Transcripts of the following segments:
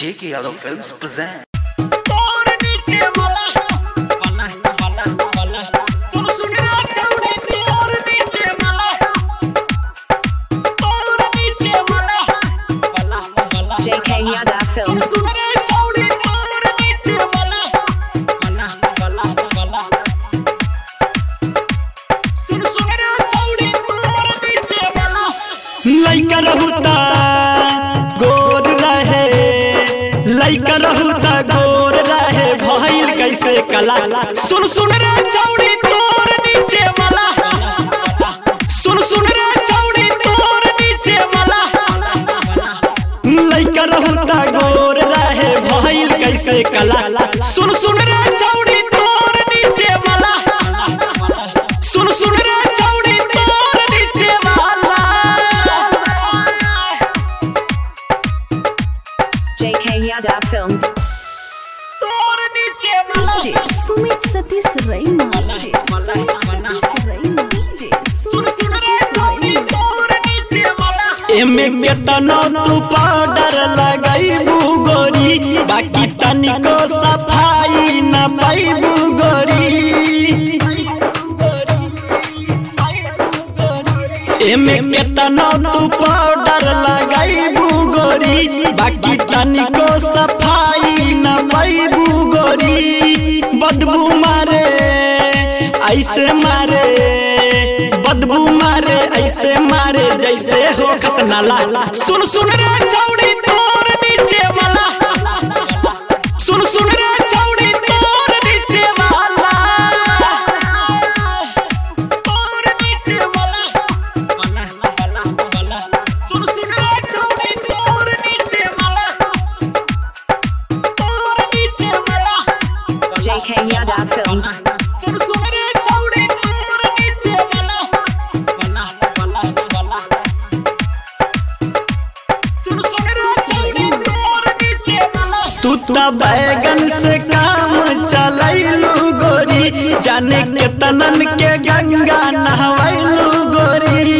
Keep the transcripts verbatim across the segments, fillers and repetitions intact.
J K Yadav Films present. J K Yadav Films. लइका रहुता गोर रहे, लइका रहुता गोर रहे, भइल कैसे कला। सुन सुन रे चौड़ी तोर नीचे वाला, सुन सुन रे चौड़ी तोर नीचे वाला। लइका रहुता गोर रहे, भइल कैसे कला। सुन सुन रे चौड़ी तोर नीचे वाला, सुन सुन रे चौड़ी तोर नीचे वाला। J K Yadav Films. Sumit Satish Raina. एमे केतना तू पाउडर लगाइबू गोरी, बाकी तनिको सफाई न पाइबू गोरी। एमे केतना तू पाउडर लगाइबू गोरी, बाकी तनिको सफाई न पाइबू गोरी। बदबू मारे ऐसे मारे, बदबू मारे ऐसे मारे जैसे हो कसनाला। सुन सुन रे चौड़ी तोर नीचे वाला, सुन सुन रे चौड़ी तोर नीचे वाला, तोर नीचे वाला, सुन सुन रे चौड़ी तोर नीचे वाला, तोर नीचे वाला। J K Yadav Films. सुन सुन रे चौड़ी तोर नीचे वाला, सुन सुन रे चौड़ी तोर नीचे वाला। तू त बैगन से काम चलैलू गोरी, जाने के तनन के गंगा नहवैलू गोरी।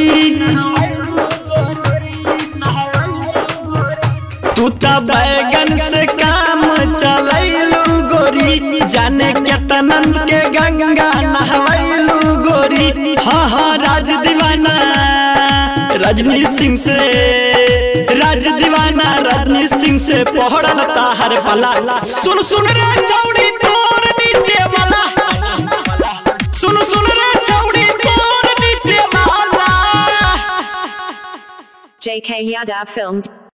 तू त बैगन से काम चलैलू गोरी, जाने के तनन के गंगा नहवैलू गोरी। हाँ हाँ राज दीवाना रजनी सिंह से, राज दीवाना रजनी सिंह से पहड़ता हर पला। सुन सुन रे चौड़ी तोर नीचे वाला, सुन सुन रे चौड़ी तोर नीचे वाला। J K Yadav Films.